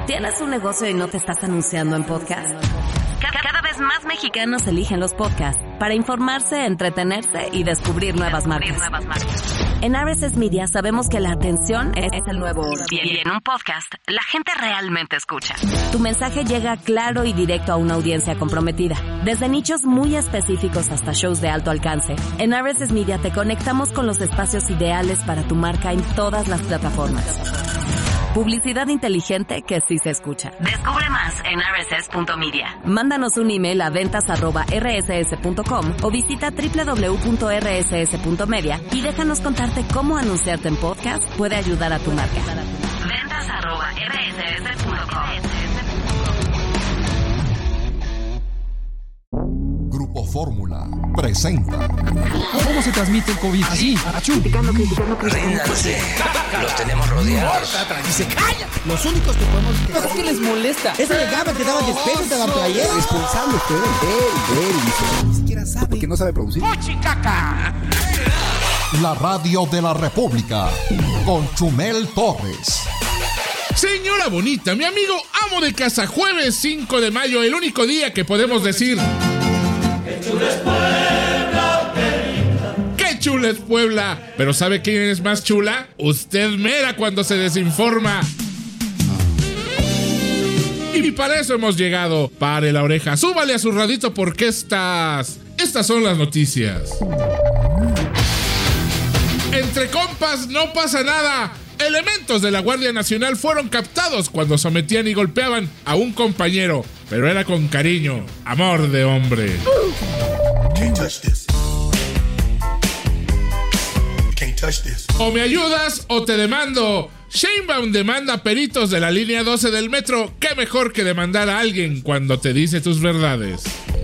¿Tienes un negocio y no te estás anunciando en podcast? Cada vez más mexicanos eligen los podcasts para informarse, entretenerse y descubrir nuevas marcas. En RSS Media sabemos que la atención es el nuevo oro. Y en un podcast, la gente realmente escucha. Tu mensaje llega claro y directo a una audiencia comprometida. Desde nichos muy específicos hasta shows de alto alcance, en RSS Media te conectamos con los espacios ideales para tu marca en todas las plataformas. Publicidad inteligente que sí se escucha. Descubre más en rss.media. Mándanos un email a ventas@rss.com o visita www.rss.media y déjanos contarte cómo anunciarte en podcast puede ayudar a tu marca. Grupo Fórmula presenta. ¿Cómo se transmite el COVID? Así, criticando. Ríndanse, los tenemos rodeados. Y se calla. Los únicos que podemos... ¿Pero qué les molesta? Ese de Gama que daba despecho, te daban playera. Responsable usted de él, dice. Ni siquiera sabe. Porque no sabe producir. La radio de la República con Chumel Torres. Señora bonita, mi amigo amo de casa, jueves 5 de mayo, el único día que podemos decir... ¡Qué chula es Puebla! ¡Qué chula es Puebla! Pero ¿sabe quién es más chula? Usted mera cuando se desinforma. Y para eso hemos llegado. Pare la oreja, súbale a su radito porque estas son las noticias. Entre compas no pasa nada. Elementos de la Guardia Nacional fueron captados cuando sometían y golpeaban a un compañero, pero era con cariño, amor de hombre. O me ayudas o te demando. Sheinbaum demanda a peritos de la línea 12 del metro. ¿Qué mejor que demandar a alguien cuando te dice tus verdades?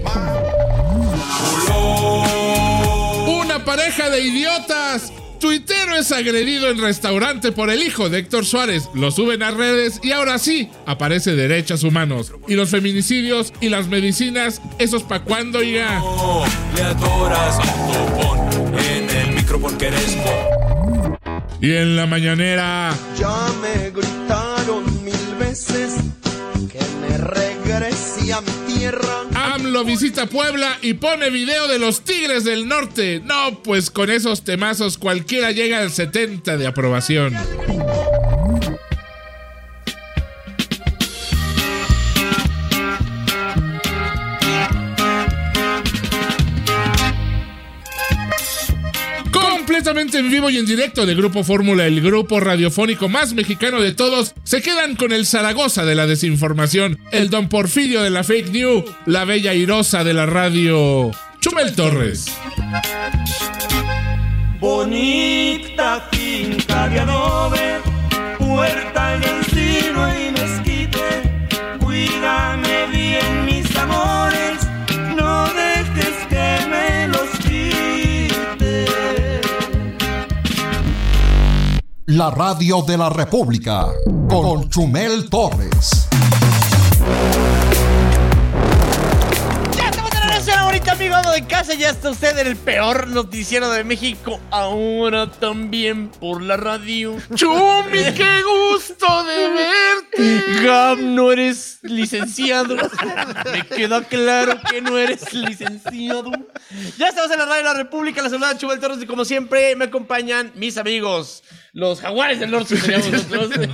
Una pareja de idiotas. Tuitero es agredido en restaurante por el hijo de Héctor Suárez. Lo suben a redes y ahora sí aparece derechos humanos. Y los feminicidios y las medicinas, ¿esos pa' cuándo, oiga? Oh, le adoras a un topón en el micro porque eres Y en la mañanera... Ya me gritaron 1000 veces que me regrese a mi tierra. AMLO visita Puebla y pone video de los Tigres del Norte. No, pues con esos temazos cualquiera llega al 70 de aprobación. Completamente en vivo y en directo de Grupo Fórmula, el grupo radiofónico más mexicano de todos, se quedan con el Zaragoza de la desinformación, el Don Porfirio de la fake news, la bella airosa de la radio, Chumel Torres. bonita finca de adobe, puerta y encino y mezquite. Cuídame bien mis amores, no dejes que me los quite. La radio de la República con Chumel Torres. Amigo de casa, ya está usted en el peor noticiero de México, ahora también por la radio. ¡Chumi, qué gusto de verte! Gam, no eres licenciado. Me queda claro que no eres licenciado. Ya estamos en la radio de la República, la saluda Chumel Torres y como siempre me acompañan mis amigos, los Jaguares del Norte. Ellos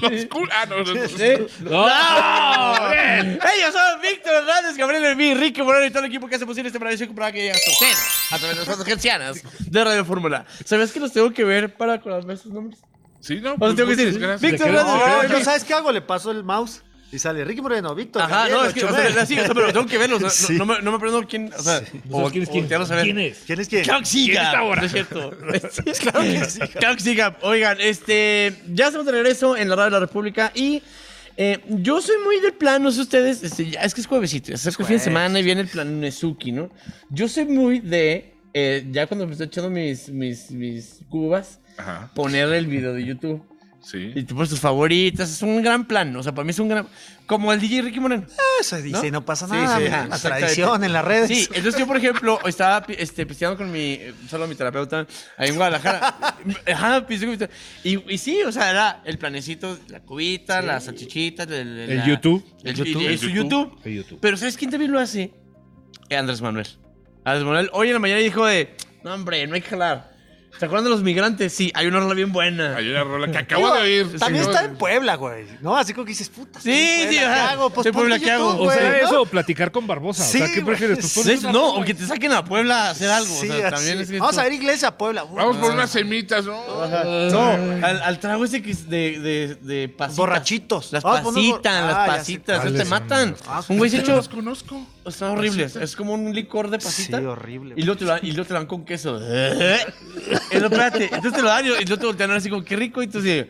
son Víctor Hernández, Gabriel Hermí, Ricky Moreno y todo el equipo que hace posible este maravilloso para que llegue hasta ustedes a través de las ondas hertzianas de Radio Fórmula. ¿Sabes que los tengo que ver para acordarme sus nombres? Sí, no. Pues tengo que decir, Víctor Hernández. No, ¿sabes qué hago? Le paso el mouse y sale Ricky Moreno, Víctor. Ajá, Gabriel, no, es que pero tengo que verlos. Sí. No me aprendo quién. O sea, ¿quién es quién? ¿Quién es? ¿Quién es quién? Claro que sí, no es cierto. Claro que sí. Claro que sí, oigan, ya estamos de regreso en la radio de la República y yo soy muy del plan, no sé ustedes, es que es juevesito, es el fin de semana y viene el plan Nezuki, ¿no? Yo soy muy de, ya cuando me estoy echando mis cubas, poner el video de YouTube. Sí. Y te pones tus favoritas. Es un gran plan. O sea, para mí es un gran... Como el DJ Ricky Moreno. Eso dice, ¿No? no pasa Sí, nada. sí, la exactamente. tradición en las redes. Sí, entonces yo, por ejemplo, estaba pisteando con mi terapeuta ahí en Guadalajara. Ajá, pisteando y sí, o sea, era el planecito, la cubita, las salchichitas, El YouTube. El su YouTube. El YouTube. Pero ¿sabes quién también lo hace? Andrés Manuel. Andrés Manuel hoy en la mañana dijo no, hombre, no hay que jalar. ¿Se acuerdan de los migrantes? Sí, hay una rola bien buena. Hay una rola que acabo de oír. También Sí, está ¿no? en Puebla, güey. ¿No? Así como que dices, puta. Sí, sí, ¿qué ajá. hago? Pues ¿Qué Puebla ponte qué hago? YouTube, O sea, güey, ¿no? eso, platicar con Barbosa. Sí, o sea, ¿qué güey. prefieres? Pues Sí, pones una No, rola o que te saquen a Puebla a hacer algo. Sí, o sea, así. también es Vamos a ver Iglesia, Puebla. Vamos por unas semitas, ¿no? No, al trago ese que es de pasitas. Borrachitos. Las Vamos a poner pasitas, ya sé las pasitas. Eso cuáles te matan. Ah, Un güey se echó... Los conozco. Está horrible. Es como un licor de pasita. Sí, horrible. Y luego te lo dan con queso. Espérate. Entonces te lo dan y luego te voltean así como, qué rico. Y tú así...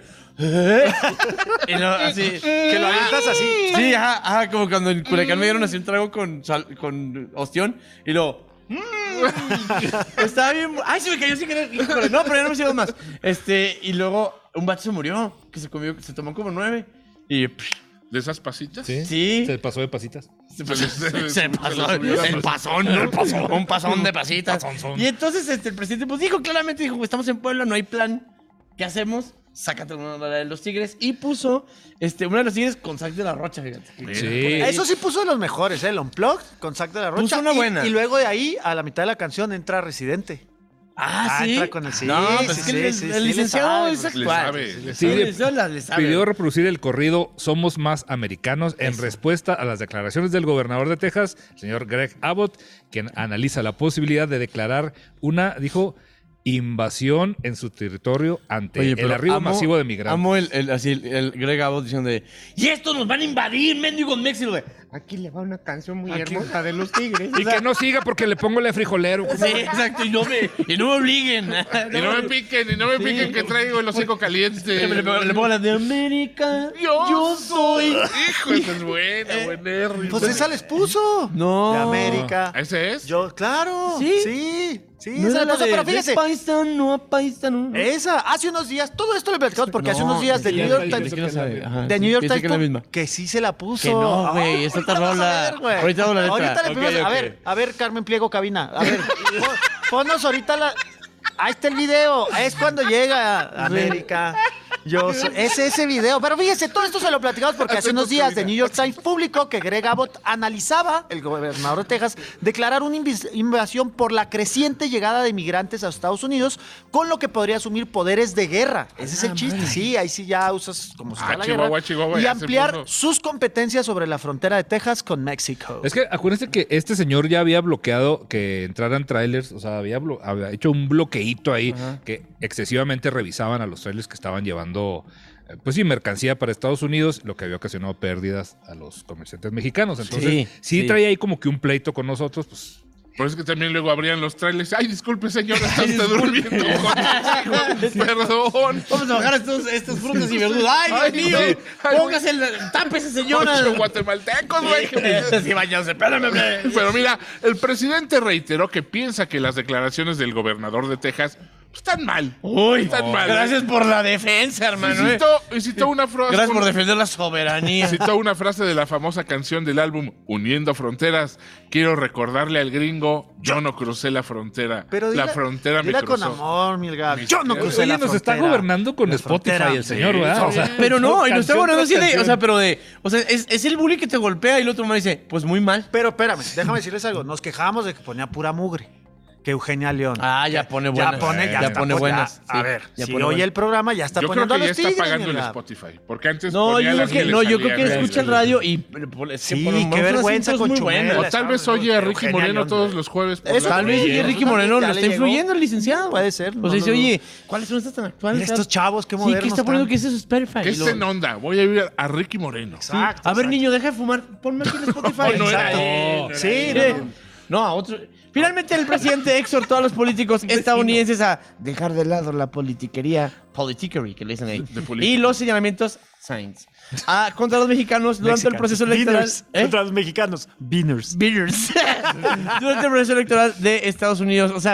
Y luego así... Que lo avientas así. Sí, ajá, como cuando en Culiacán me dieron así un trago con ostión. Y luego... Estaba bien... ¡Ay, se me cayó sin querer! Híjole, no, pero ya no me sigo más. Y luego un vato se murió. Que se tomó como 9. Y... ¿De esas pasitas? Sí. Sí. Se pasó de pasitas. Se pasó. El pasón, ¿no? Un pasón de pasitas. Pasonzón. Y entonces el presidente pues dijo claramente, estamos en Puebla, no hay plan. ¿Qué hacemos? Sácate una de los Tigres. Y puso una de los Tigres con Zac de la Rocha, fíjate. Sí. Eso sí puso de los mejores, el Unplugged con Zac de la Rocha. Puso una buena. Y luego de ahí, a la mitad de la canción, entra Residente. ¿Sí? Entra con el sí. No, pues es que el licenciado es Le actual. sabe. Sí, El licenciado le sabe. Pidió reproducir el corrido Somos Más Americanos en respuesta a las declaraciones del gobernador de Texas, el señor Greg Abbott, quien analiza la posibilidad de declarar una invasión en su territorio ante Oye, el pero arribo masivo de migrantes. Amo el Greg Abbott diciendo y estos nos van a invadir, mendigos México, güey. Aquí le va una canción muy hermosa de los Tigres. Y que no siga porque le pongo el frijolero. Sí, exacto, y no me obliguen. Y no me piquen que traigo el hocico caliente. Le pongo la de América. Yo soy. Hijo, esa es buena, buena. Pues esa les puso. No. De América. ¿Ese es? Claro. ¿Sí? Sí, No esa era le puso, la pero de fíjese. paisano a paisano. Esa, hace unos días, todo esto lo platicamos porque hace unos días de New York Times. De New York Times que sí se la puso. Que no, güey, esa otra rola. Ahorita hago la letra. Ahorita le pedimos, Ok. a ver, Carmen Pliego Cabina. A ver, ponnos ahorita ahí está el video. Es cuando llega América. Es ese video. Pero fíjese, todo esto se lo platicamos porque hace unos días de New York Times publicó que Greg Abbott analizaba, el gobernador de Texas, declarar una invasión por la creciente llegada de migrantes a Estados Unidos, con lo que podría asumir poderes de guerra. Ese es el chiste. Sí, ahí sí ya usas como si fuera la guerra. Chihuahua, y ya se ampliar puso. sus competencias sobre la frontera de Texas con México. Es que acuérdense que este señor ya había bloqueado que entraran trailers, o sea, había hecho un bloqueíto ahí que excesivamente revisaban a los trailers que estaban llevando, pues sí, mercancía para Estados Unidos, lo que había ocasionado pérdidas a los comerciantes mexicanos. Entonces, sí traía ahí como que un pleito con nosotros, pues. Por eso es que también luego abrían los trailers. Ay, disculpe, señora, está usted durmiendo con mis hijos. Perdón. Vamos a bajar estos frutas y verduras. ¡Ay, Dios mío! Póngase tápese, señora. 8 guatemaltecos, güey. Sí, váyanse, espérame. Pero mira, el presidente reiteró que piensa que las declaraciones del gobernador de Texas están mal. Están mal. Gracias por la defensa, hermano. Y citó una frase. Gracias por defender la soberanía. Citó una frase de la famosa canción del álbum Uniendo Fronteras. Quiero recordarle al gringo, yo no crucé la frontera. Pero la frontera me dila cruzó. con amor, Milgar. Yo no crucé la frontera. Nos está gobernando con Spotify el señor, ¿verdad? O sea, pero no, y nos está gobernando así de, canción. o sea, es el bully que te golpea y el otro me dice, pues muy mal. Pero espérame, déjame decirles algo. Nos quejamos de que ponía pura mugre. Que Eugenia León. Ya pone buenas. Ya pone buenas. A ver, si oye el programa, ya está poniendo a los Yo creo que ya está Tigres, pagando el Milgar. Spotify. Porque antes No, ponía yo las creo que salían. escucha el radio y... Sí, qué vergüenza con Chumel. O tal vez oye a Ricky Eugenia Moreno León, todos los jueves. por Eso la Tal vez noche. Ricky Moreno Ya lo le está llegó. influyendo el licenciado. Puede ser. O sea, dice, oye, ¿cuáles son estas tan actuales? Estos chavos, qué Sí, modernos. ¿qué está poniendo están. que es eso? Spotify. ¿Qué está en onda? Voy a ir a Ricky Moreno. Exacto. A ver, exacto. niño, deja de fumar. Ponme aquí en Spotify. No era Exacto. él. Sí, No, a otro. Finalmente, el presidente exhortó a los políticos estadounidenses a dejar de lado la politiquery, que le dicen ahí, y los señalamientos science contra los mexicanos durante el proceso electoral. Beaners. Contra los mexicanos. Beaners. Beaners. Durante el proceso electoral de Estados Unidos. O sea,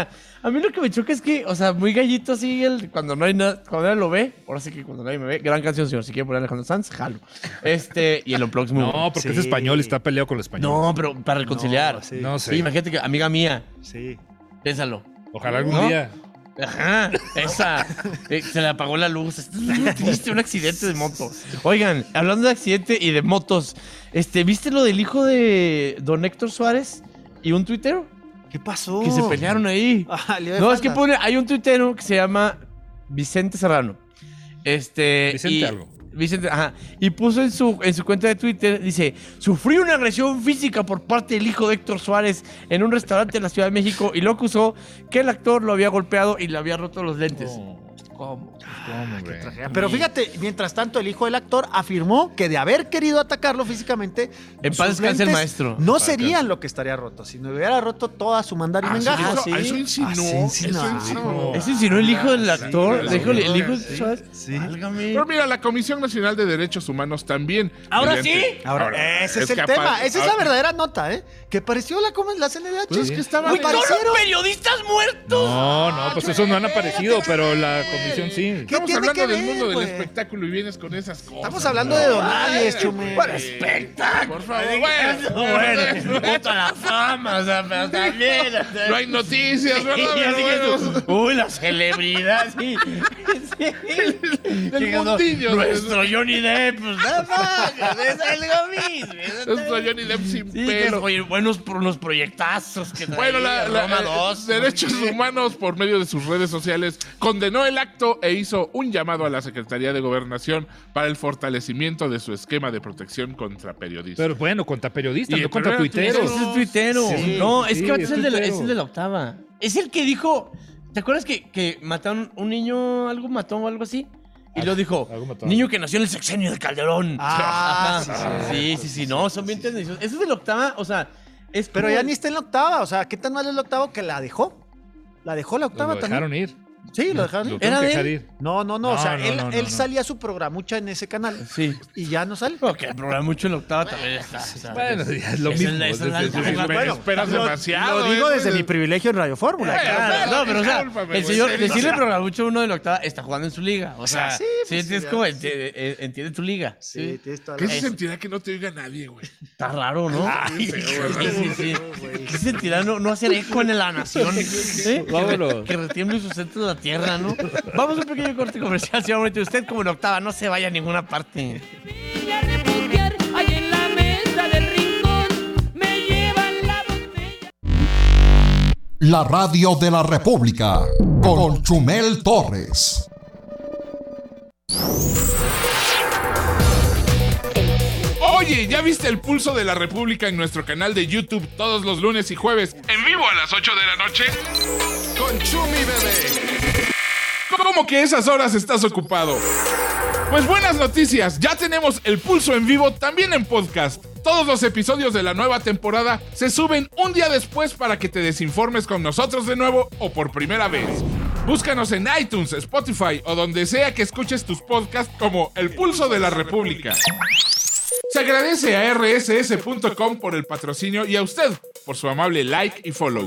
A mí lo que me choca es que, o sea, muy gallito así, cuando no hay nada, cuando nadie lo ve, ahora sí que cuando nadie me ve, gran canción, señor, si quiere poner Alejandro Sanz, jalo. Y el Unplugged es muy bueno. No, porque es español y está peleado con el español. No, pero para reconciliar. No sé. Sí, imagínate que, amiga mía. Sí. Piénsalo. Ojalá algún día. Ajá, esa. Se le apagó la luz. Es muy triste, un accidente de moto. Oigan, hablando de accidente y de motos, ¿viste lo del hijo de don Héctor Suárez y un tuitero? ¿Qué pasó? Que se pelearon ahí. No, es que hay un tuitero que se llama Vicente Serrano. Vicente algo. Vicente, ajá. Y puso en su cuenta de Twitter, dice, sufrí una agresión física por parte del hijo de Héctor Suárez en un restaurante en la Ciudad de México y lo acusó que el actor lo había golpeado y le había roto los lentes. ¿Cómo? Pero fíjate, mientras tanto, el hijo del actor afirmó que de haber querido atacarlo físicamente, en paz descanse el maestro. No serían lo que estaría roto, sino hubiera roto toda su mandarimengada. Eso insinuó. ¿Eso insinuó el hijo del actor? ¿El hijo de Suárez? Sí. Pero mira, la Comisión Nacional de Derechos Humanos también. ¿Ahora sí? Ahora, ese es el tema. Esa es la verdadera nota, ¿eh? Que pareció la CNDH. Pues es que estaban... ¡Uy, todos los periodistas muertos! No, pues esos no han aparecido, pero la comisión sí. Estamos hablando del mundo del espectáculo y vienes con esas cosas. Estamos hablando de Donales, Chumel. ¡Bueno, espectáculo! Por favor, bueno. Puta la fama, o sea, pero también. No hay noticias, ¿verdad? Uy, la celebridad, sí. Del mundillo. Nuestro Johnny Depp, pues nada más, es algo mismo. Nuestro Johnny Depp sin pelo. Oye, buenos unos proyectazos que trae Roma 2. Derechos Humanos, por medio de sus redes sociales, condenó el acto e hizo un llamado a la Secretaría de Gobernación para el fortalecimiento de su esquema de protección contra periodistas. Pero bueno, contra periodistas, no contra pero tuiteros. Es tuitero. Sí, no, es sí, que es el tuitero. de la octava. Es el que dijo, ¿te acuerdas que mataron un niño, algo mató o algo así? Y lo dijo, niño que nació en el sexenio de Calderón. Sí, no, son bien tendenciosos. Eso es de la octava, o sea, es Pero como- ya ni está en la octava, o sea, ¿qué tan mal es la octava que la dejó? La dejó la octava Lo también. dejaron ir. Sí, lo dejaron ir. Era de de él? ir. No, o sea, no, él salía a su programucha en ese canal. Sí. Y ya no sale. Porque el programa mucho en la octava también está. o sea, Bueno, ya es lo es mismo. es la Desde- alta. Bueno, esperas demasiado. Lo digo desde mi privilegio en Radio Fórmula. Claro, no, pero o sea, Discúlpame, el güey. señor, decirle programamucho uno de la octava está jugando en su liga. O sea, sí, sí, pues, es ya. como entiende tu liga. Sí, tienes toda ¿Qué la se razón. sentirá que no te oiga nadie, güey? Está raro, ¿no? Sí. ¿Qué sentirá no hacer eco en la nación? ¿Eh? Vámonos. Que retiemble sus centros de la tierra, ¿no? Vamos a un pequeño corte comercial, señor Bonito. Usted como en octava, no se vaya a ninguna parte. Vine a refugiar ahí en la mesa del rincón, me llevan la botella. La radio de la República con Chumel Torres. Oye, ¿ya viste el Pulso de la República en nuestro canal de YouTube todos los lunes y jueves en vivo a las 8 de la noche? Con Chumi Bebé. ¿Cómo que esas horas estás ocupado? Pues buenas noticias, ya tenemos el Pulso en vivo también en podcast. Todos los episodios de la nueva temporada se suben un día después para que te desinformes con nosotros de nuevo o por primera vez. Búscanos en iTunes, Spotify o donde sea que escuches tus podcasts como El Pulso de la República. Se agradece a rss.com por el patrocinio y a usted por su amable like y follow.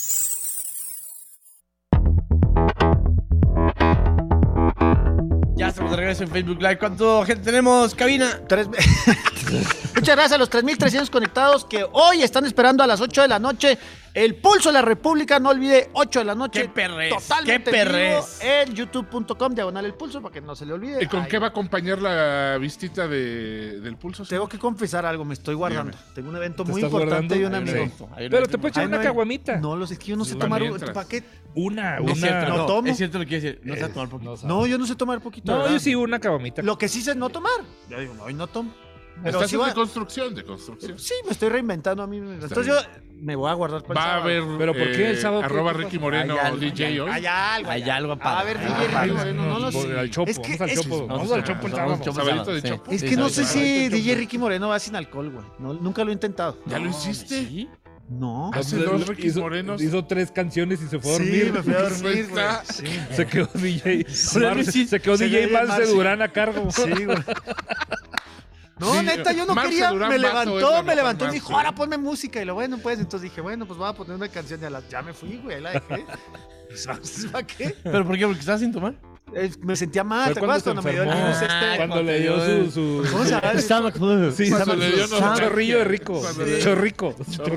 Ya estamos de regreso en Facebook Live. ¿Cuánto gente tenemos? Cabina. Muchas gracias a los 3,300 conectados que hoy están esperando a las 8 de la noche. El Pulso de la República, no olvide, 8 de la noche. ¡Qué perres! Totalmente ¡Qué en vivo perres! en youtube.com/el pulso para que no se le olvide. ¿Y con Ay, qué va a acompañar la visita del Pulso? Tengo que confesar algo, me estoy guardando. Dígame. Tengo un evento ¿Te muy estás importante guardando? y un amigo. Pero te puedes echar Ay, una no, caguamita. No, es que yo no sé Va tomar. mientras. ¿Para qué? Una. Es cierto, no no, tomo. es cierto lo que quiere decir. No se va a tomar poquito. No, yo no sé tomar poquito. No, ¿verdad? yo sí una caguamita. Lo que sí sé es no tomar. Yo digo, hoy no tomo. Pero Estás sí en va- de construcción. Sí, me estoy reinventando a mí mismo. Entonces yo me voy a guardar para el Va a sábado. haber ¿Pero por qué el sábado? arroba ¿Qué Ricky pasa? Moreno Hay algo, DJ hoy. Hay algo. Hay algo para. A ver, DJ Ay, Ricky Moreno, no lo sé. Al Chopo, Es que- vamos al es- Chopo. Vamos al Chopo el sábado. Vamos al Chopo Sabadito sábado, de sí. Chopo. Es Sí, que no sé sabadito. si DJ Ricky Moreno va sin alcohol, güey. No, nunca lo he intentado. ¿Ya lo hiciste? ¿Sí? No. Hace dos Ricky Morenos. Hizo 3 canciones y se fue a dormir. Sí, me fui a dormir, güey. Está- Sí. Se quedó DJ. Marce. Se quedó Se DJ quedó Marce Marce. Durán a cargo. Sí, güey. No, Sí, neta, yo no Marce quería. Durán Me Bato es levantó la y me mejor dijo, Marce. ahora ponme música. Y lo bueno, pues, entonces dije, bueno, pues voy a poner una canción y ya me fui, güey, ahí la dejé. Pues, ¿para qué? ¿Pero por qué? ¿Porque estabas sin tomar? Me sentía mal, Fue ¿te acuerdas cuando me dio el virus Cuando le dio su... ¿Cómo se llama? Stomach flu. Sí, Cuando le dio un chorrillo de rico. Cuando le- Chorrico.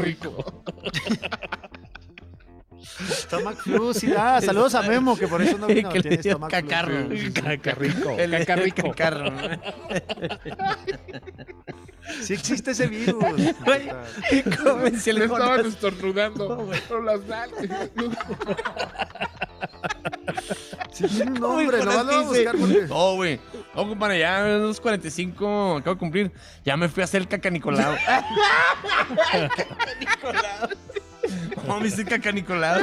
Stomach flu, sí da. Saludos a Memo, que por eso no vino. Que le Tiene dio stomach cacarro. flu. Cacarrico. El Cacarrico. cacarro. Sí existe ese virus. Güey, si el Le estaban Jonas- estornudando por las nalgas. Sí tiene un nombre, Uy, lo van a Jonas dice, buscar porque... No, güey. No, compadre, ya a los 45 acabo de cumplir. Ya me fui a hacer el caca Nicolau. No, me hice el caca Nicolau.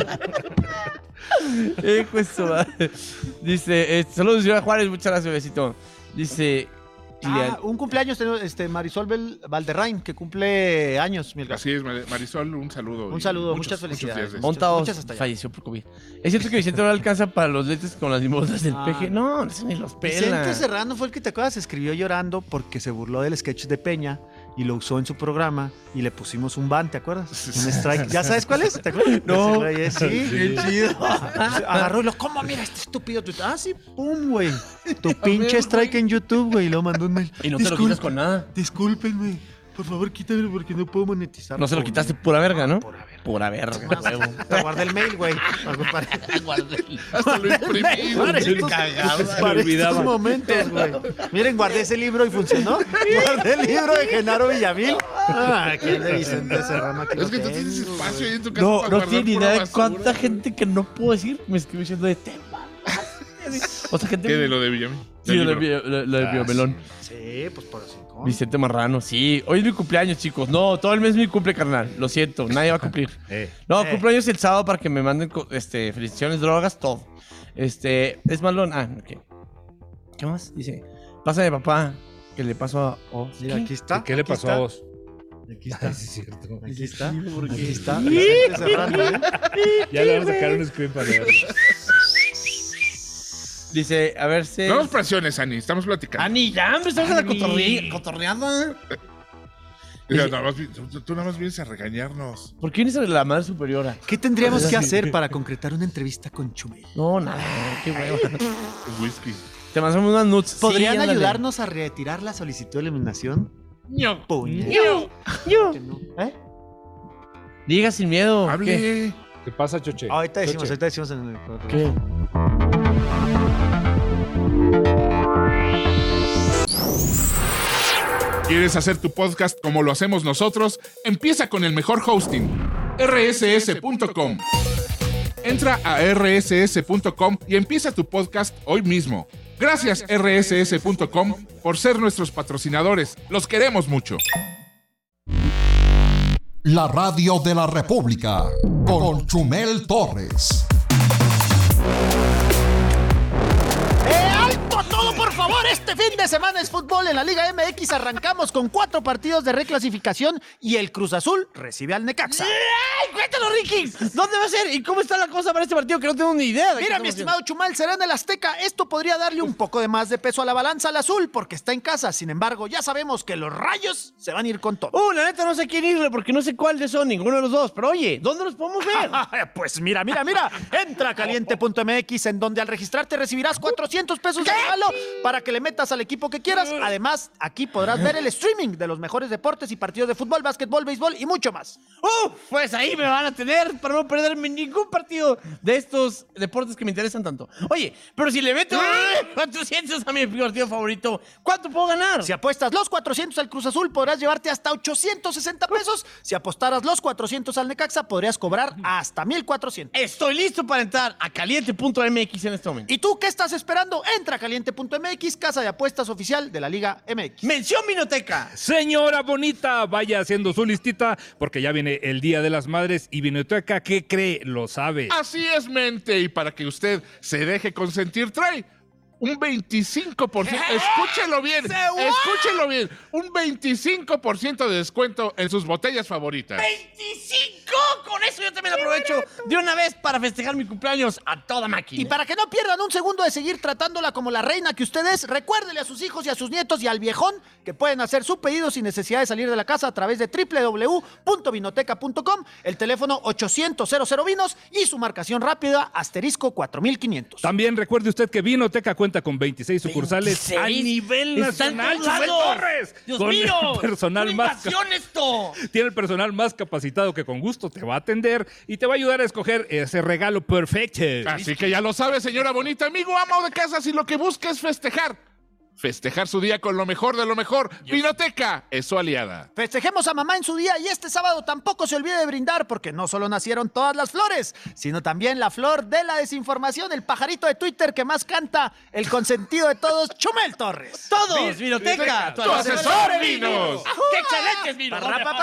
Pues, dice, saludos, señora Juárez, muchas gracias, besito. Dice, un cumpleaños tenemos Marisol Valderrain, que cumple años, Milka. Así es, Marisol, un saludo. Un y saludo, muchos muchas felicidades. días de- Montaos muchas hasta allá. falleció por COVID. ¿Es cierto que Vicente no le alcanza para los lentes con las limosnas del peje? No, no se ni los pela. Vicente Serrano fue el que, ¿te acuerdas? Escribió llorando porque se burló del sketch de Peña y lo usó en su programa y le pusimos un ban, ¿te acuerdas? Un strike. ¿Ya sabes cuál es? ¿Te acuerdas? No. Sí, qué chido. Agarró y lo, ¿cómo? Mira, este estúpido. Ah, sí, pum, güey. Tu pinche strike en YouTube, güey. Y lo mandó un mail. Y no te lo quitas con nada. Discúlpenme. Por favor, quítamelo porque no puedo monetizar. No se lo quitaste pura verga, ¿no? Pura verga, huevo. Te guardé el mail, güey. Hasta lo imprimí. Para güey. estos momentos, güey. Miren, guardé ese libro y funcionó. Guardé el libro de Genaro Villamil. Ah, ¿quién de Vicente Serrano? Aquí Es lo que tú tengo, tienes güey. espacio ahí en tu casa No, para no guardar tiene ni pura idea de basura. cuánta gente que no puedo decir me escribe diciendo de tema. O sea, gente. ¿Qué de lo de Villamil? Sí, lo de Biomelón. Sí, pues por así. Vicente Marrano, sí. Hoy es mi cumpleaños, chicos. No, todo el mes es mi cumple, carnal. Lo siento, nadie va a cumplir. No, cumpleaños el sábado para que me manden felicitaciones, drogas, todo. Es malón. Ah, ok. ¿Qué más? Dice, pásame, papá, que le pasó a Oz. Mira, aquí está. ¿Qué le aquí pasó está. a vos? Aquí está. Sí, es cierto. Aquí está. Aquí está. Vicente Serrano, ¿eh? Ya le vamos a sacar un screen para leerlo. Dice, a ver si... No nos presiones, Ani, estamos platicando. Ani, ya, hombre, estamos en la cotorreada. Mira, tú nada más vienes a regañarnos. ¿Por qué vienes a la madre superiora? ¿Qué tendríamos que hacer para concretar una entrevista con Chumel? No, nada, qué hueva. Whisky. Te mandamos unas nuts. ¿Podrían Sí, ándale. ayudarnos a retirar la solicitud de eliminación? No. Puñet. Yo. Que no. ¿Eh? Diga sin miedo. Hable. ¿Qué pasa, Choche? Ahorita Choche. decimos en el... ¿Qué? ¿Quieres hacer tu podcast como lo hacemos nosotros? Empieza con el mejor hosting, rss.com. Entra a rss.com y empieza tu podcast hoy mismo. Gracias rss.com por ser nuestros patrocinadores. Los queremos mucho. La radio de la República con Chumel Torres. ¡Alto todo, por favor! Este fin de semana es fútbol en la Liga MX. Arrancamos con 4 partidos de reclasificación y el Cruz Azul recibe al Necaxa. ¡Ay, cuéntalo, Ricky! ¿Dónde va a ser? ¿Y cómo está la cosa para este partido? Que no tengo ni idea. de qué Mira, mi estamos estimado Chumal, será en el Azteca. Esto podría darle un poco de más de peso a la balanza al azul porque está en casa. Sin embargo, ya sabemos que los Rayos se van a ir con todo. La neta no sé quién irle porque no sé cuáles son, ninguno de los dos. Pero oye, ¿dónde los podemos ver? Pues mira. Entra a caliente.mx en donde al registrarte recibirás 400 pesos de regalo para que le metas al equipo que quieras. Además, aquí podrás ver el streaming de los mejores deportes y partidos de fútbol, básquetbol, béisbol y mucho más. Pues ahí me van a tener para no perderme ningún partido de estos deportes que me interesan tanto. Oye, pero si le meto 400 a mi partido favorito, ¿cuánto puedo ganar? Si apuestas los 400 al Cruz Azul, podrás llevarte hasta 860 pesos. Si apostaras los 400 al Necaxa, podrías cobrar hasta 1,400. Estoy listo para entrar a caliente.mx en este momento. ¿Y tú qué estás esperando? Entra a caliente.mx, casa de apuestas oficial de la Liga MX. ¡Mención Vinoteca! Señora bonita, vaya haciendo su listita porque ya viene el Día de las Madres y Vinoteca, ¿qué cree? Lo sabe. Así es, mente. Y para que usted se deje consentir, trae un 25%, escúchelo bien, un 25% de descuento en sus botellas favoritas. ¡25! Con eso yo también aprovecho de una vez para festejar mi cumpleaños a toda máquina. Y para que no pierdan un segundo de seguir tratándola como la reina que usted es, recuérdele a sus hijos y a sus nietos y al viejón que pueden hacer su pedido sin necesidad de salir de la casa a través de www.vinoteca.com, el teléfono 800-00 vinos y su marcación rápida *4500. También recuerde usted que Vinoteca cuenta con 26 sucursales a nivel nacional. ¡Chumel Torres! ¡Dios Con mío! el personal más esto! Tiene el personal más capacitado que con gusto te va a atender y te va a ayudar a escoger ese regalo perfecto. Así que ya lo sabe, señora bonita, amigo, ama de casa, si lo que busca es festejar su día con lo mejor de lo mejor, Vinoteca es su aliada. Festejemos a mamá en su día y este sábado tampoco se olvide de brindar porque no solo nacieron todas las flores, sino también la flor de la desinformación, el pajarito de Twitter que más canta, el consentido de todos, Chumel Torres. ¡Todos! ¡Vinoteca! ¡Tu asesor de vinos! ¡Qué excelentes vinos!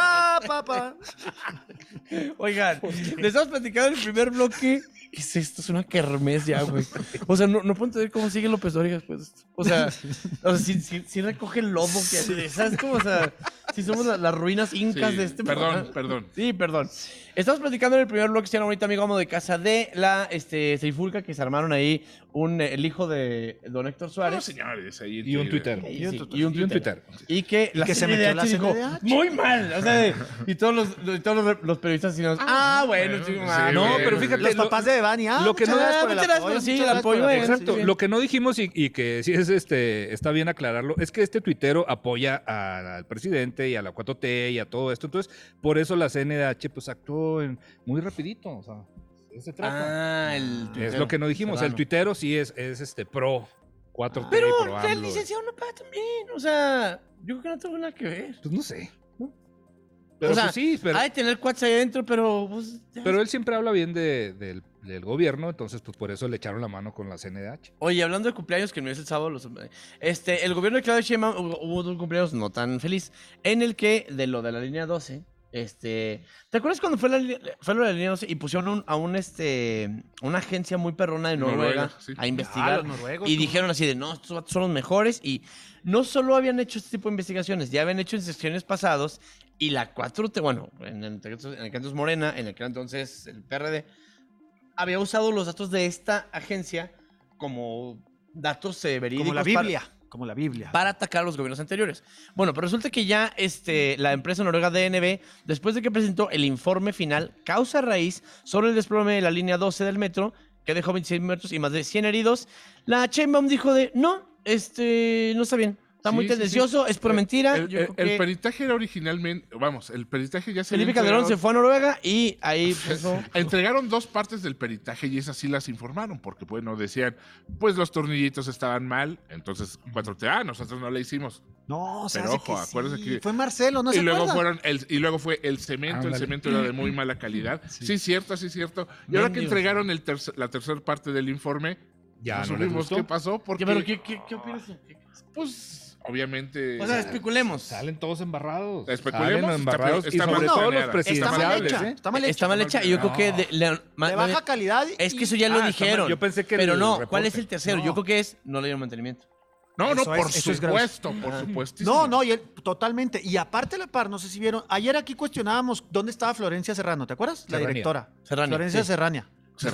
Oigan, les estamos platicando en el primer bloque. ¿Qué es esto? Es una kermés ya, güey. O sea, no puedo entender cómo sigue López Dóriga después de esto. O sea, si recoge el lobo que hace. ¿Sabes cómo? O sea, si somos las ruinas incas de este programa. Perdón. Sí, perdón. Estamos platicando en el primer bloque, señor bonita amigo amo de casa, de la Seifulca que se armaron ahí el hijo de don Héctor Suárez. No, señores, ahí Y un Twitter. Y un Twitter. Y que la se metió la dijo, CNDH. muy mal. O sea, y todos los periodistas así nos, bueno, sí, mal. No, pero fíjate, Los papás de Devani, lo que no muchas gracias muchas gracias, sí, muchas el apoyo, por Exacto. sí. Lo que no dijimos y que sí es está bien aclararlo, es que este tuitero apoya al presidente y a la 4T y a todo esto. Entonces, por eso la CNDH pues actuó muy rapidito. O sea, de eso se trata. El Es lo que no dijimos. Serrano. El tuitero sí es pro 4T. Pero pro el AMLO. licenciado no paga también. O sea, yo creo que no tengo nada que ver. Pues no sé. Pero, o sea, pues sí, pero, hay de tener cuates ahí adentro, pero... Pues, pero él siempre habla bien del gobierno, entonces pues por eso le echaron la mano con la CNDH. Oye, hablando de cumpleaños, que no es el sábado, el gobierno de Claudia Sheinbaum hubo un cumpleaños no tan feliz, en el que, de lo de la línea 12, ¿te acuerdas cuando fue lo de la línea 12 y pusieron una agencia muy perrona de Noruega sí. a investigar? los noruegos, Y dijeron así de, no, estos vatos son los mejores. Y no solo habían hecho este tipo de investigaciones, ya habían hecho en sesiones pasados. Y la 4T, bueno, en el que entonces Morena, en el que era entonces el PRD, había usado los datos de esta agencia como datos verídicos. Como la Biblia. Para atacar a los gobiernos anteriores. Bueno, pero resulta que ya la empresa noruega DNB, después de que presentó el informe final, causa raíz sobre el desplome de la línea 12 del metro, que dejó 26 muertos y más de 100 heridos, la Sheinbaum dijo no está bien. Está muy tendencioso, es por mentira. El peritaje era originalmente, el peritaje ya se Felipe Calderón se fue a Noruega y ahí empezó. Entregaron dos partes del peritaje y esas sí las informaron, porque bueno, decían, pues los tornillitos estaban mal, entonces 4T, nosotros no le hicimos. No, pero ojo, acuérdate que fue Marcelo, no se acuerda. Y luego fue el cemento, el cemento era de muy mala calidad. Sí, cierto. Y ahora que entregaron la tercera parte del informe, ya no supimos qué pasó. Porque, ¿Pero qué opinas? Pues obviamente. O sea, especulemos. Salen todos embarrados. Especulemos. Salen embarrados Está y sobre mal todo los planeada. presidenciales. Está mal hecha. Y yo creo que de baja calidad. Es que eso ya lo dijeron. Yo pensé que pero no, reporte. ¿cuál es el tercero? No. Yo creo que no le dieron mantenimiento. No, Eso por es supuesto, por supuestísimo. No, totalmente. Y aparte la par, no sé si vieron, ayer aquí cuestionábamos dónde estaba Florencia Serrano, ¿te acuerdas? La Serranía. directora. Serrania, Florencia sí. Serrania.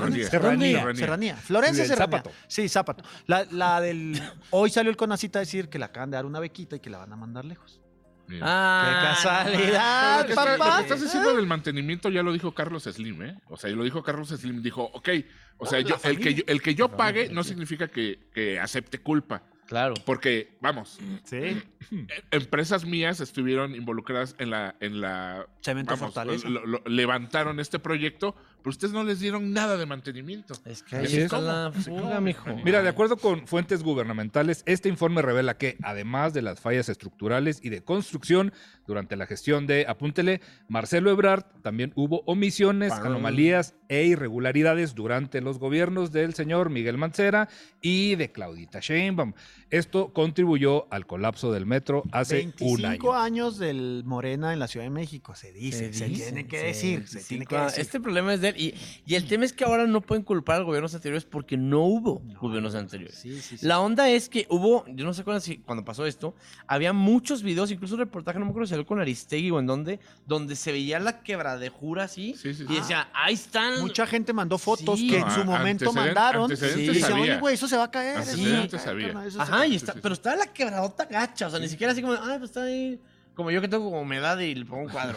Serranía. Florencia Sí, del Serrania. Zápato. Sí, Zápato. La del... Hoy salió el CONACYT a decir que le acaban de dar una bequita y que la van a mandar lejos. ¡Qué casualidad, Lo que está- papá! Lo que estás diciendo del mantenimiento ya lo dijo Carlos Slim, ¿eh? O sea, lo dijo Carlos Slim. Dijo, ok, o sea, el que yo pague no significa que acepte culpa. Claro. Porque, vamos, Sí. empresas mías estuvieron involucradas en la Cemento Fortaleza. levantaron este proyecto, pero ustedes no les dieron nada de mantenimiento. Es que Así ahí es. está la fuga, mijo. Mira, de acuerdo con fuentes gubernamentales, este informe revela que, además de las fallas estructurales y de construcción durante la gestión de, apúntele, Marcelo Ebrard, también hubo omisiones, anomalías e irregularidades durante los gobiernos del señor Miguel Mancera y de Claudita Sheinbaum. Esto contribuyó al colapso del metro hace un año. 25 años del Morena en la Ciudad de México, se dice, se tiene que decir. Este problema es de él. Y el tema es que ahora no pueden culpar a los gobiernos anteriores porque no hubo gobiernos anteriores. Sí. La onda es que hubo, yo no sé cuando pasó esto, había muchos videos, incluso un reportaje, no me acuerdo si salió con Aristegui o en donde se veía la quebradejura así. Y decía, ahí están. Mucha gente mandó fotos que en su momento mandaron. Y decían, oye, güey, eso se va a caer. Pero estaba la quebradota gacha, o sea, ni siquiera así como, pues está ahí. Como yo que tengo como humedad y le pongo un cuadro.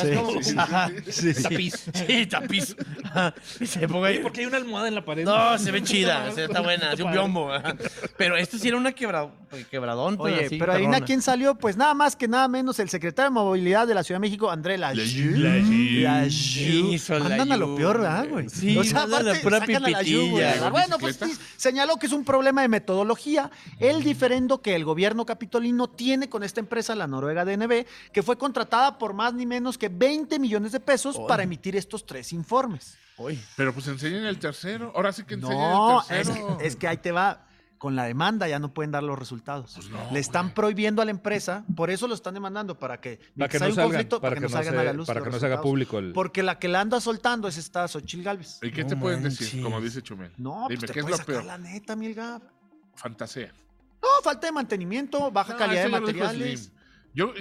Tapiz. Sí, tapiz. Y se pongo ahí. ¿Por qué hay una almohada en la pared? No, se ve chida, está buena, hace un biombo. Pero esto sí era una quebradón. Oye, pero adivina quién salió, pues nada más que nada menos el secretario de Movilidad de la Ciudad de México, André Layú. Andan a lo peor, ¿verdad, güey? Sí, o sea, aparte, la pura sacan a Layú, güey. Bueno, pues señaló que es un problema de metodología, el diferendo que el gobierno capitolino tiene con esta empresa, la noruega DNB, que fue contratada por más ni menos que 20 millones de pesos para emitir estos 3 informes. Pero pues enseñen el tercero. Ahora sí que enseñen el tercero. Es que ahí te va. Con la demanda ya no pueden dar los resultados. Le están prohibiendo a la empresa, por eso lo están demandando, para que no salgan a la luz. Para que no se haga público Porque la que la anda soltando es esta Xochitl Gálvez. ¿Y qué te pueden decir? Como dice Chumel. No, dime, pues ¿qué te puedes sacar la neta, Milgab. Fantasea. No, falta de mantenimiento, baja calidad de materiales. Yo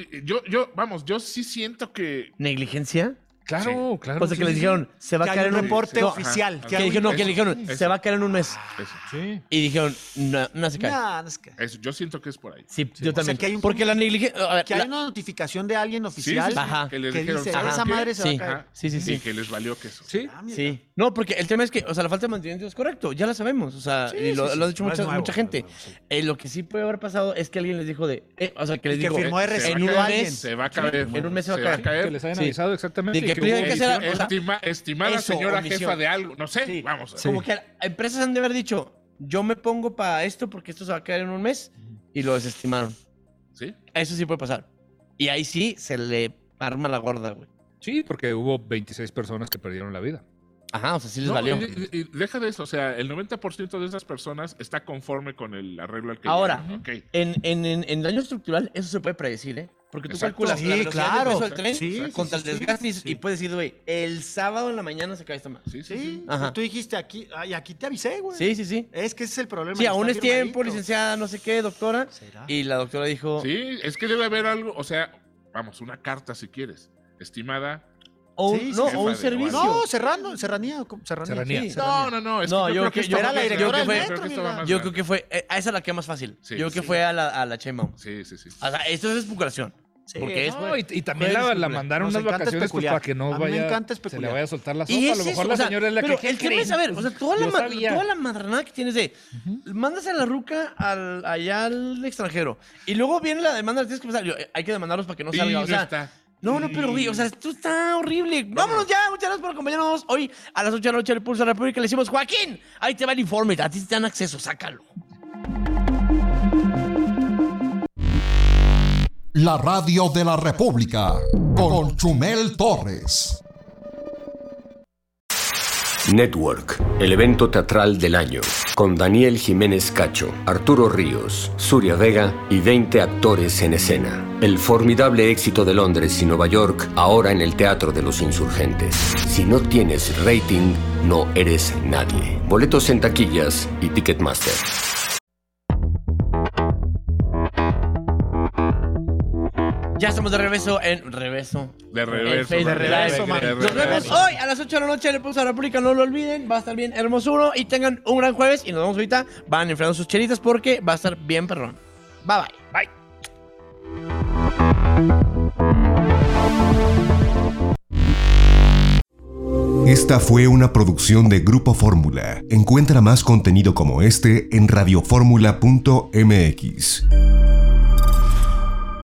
sí siento que... ¿Negligencia? Claro. O sea, que les dijeron, se va a caer en un reporte oficial. Que dijeron, se va a caer en un mes. Sí. Y dijeron, no se cae. Eso, yo siento que es por ahí. Sí, yo también. O sea, porque la negligencia... Que hay una notificación de alguien oficial que les dijeron, dice, esa madre se va a caer. Sí, que les valió queso. Sí. No, porque el tema es que, o sea, la falta de mantenimiento es correcto, ya la sabemos, o sea, y lo ha dicho mucha gente. Lo que sí puede haber pasado es que alguien les dijo o sea, que les dijo, firmó en un mes se va a caer. En un mes se va a caer. Que les hayan avisado exactamente. Estimada señora jefa de algo, no sé, vamos. Como que empresas han de haber dicho, yo me pongo para esto porque esto se va a caer en un mes, y lo desestimaron. ¿Sí? Eso sí puede pasar. Y ahí sí se le arma la gorda, güey. Sí, porque hubo 26 personas que perdieron la vida. Ajá, o sea, sí les valió. Y deja de eso, o sea, el 90% de esas personas está conforme con el arreglo al que ahora, llegan. en daño estructural, eso se puede predecir, ¿eh? Porque tú calculas la velocidad de peso del tren contra el desgaste y puedes decir, güey, el sábado en la mañana se cae esta madre. Sí. Tú dijiste aquí te avisé, güey. Sí. Es que ese es el problema. Sí, aún es tiempo, licenciada, no sé qué, doctora. ¿Será? Y la doctora dijo... Sí, es que debe haber algo, o sea, vamos, una carta si quieres, estimada... O un servicio. No, serranía. No, yo creo que fue esa es la que es más fácil. Sí, yo creo que fue a la Sheinbaum. Sí. O sea, esto es especulación. Porque y también la mandaron unas vacaciones pues, para que no se le vaya a soltar la sopa. A lo mejor la señora es la que... El tema es, a ver, o sea, toda la madranada que tienes de... Mandas a la ruca allá al extranjero. Y luego viene la demanda, tienes que pensar, hay que demandarlos para que no salga. O sea, no, pero güey, o sea, esto está horrible. Vámonos ya, muchas gracias por acompañarnos. Hoy a las 8 de la noche del Pulso de la República le decimos, Joaquín, ahí te va el informe, a ti te dan acceso, sácalo. La radio de la República con Chumel Torres. Network, el evento teatral del año, con Daniel Jiménez Cacho, Arturo Ríos, Suria Vega y 20 actores en escena. El formidable éxito de Londres y Nueva York, ahora en el Teatro de los Insurgentes. Si no tienes rating, no eres nadie. Boletos en taquillas y Ticketmaster. Ya estamos de regreso en Reverso. De reverso. Nos vemos hoy a las 8 de la noche en el Pulso de la República. No lo olviden, va a estar bien hermosuro. Y tengan un gran jueves. Y nos vemos ahorita. Van enfriando sus chelitas porque va a estar bien perrón. Bye. Esta fue una producción de Grupo Fórmula. Encuentra más contenido como este en radioformula.mx.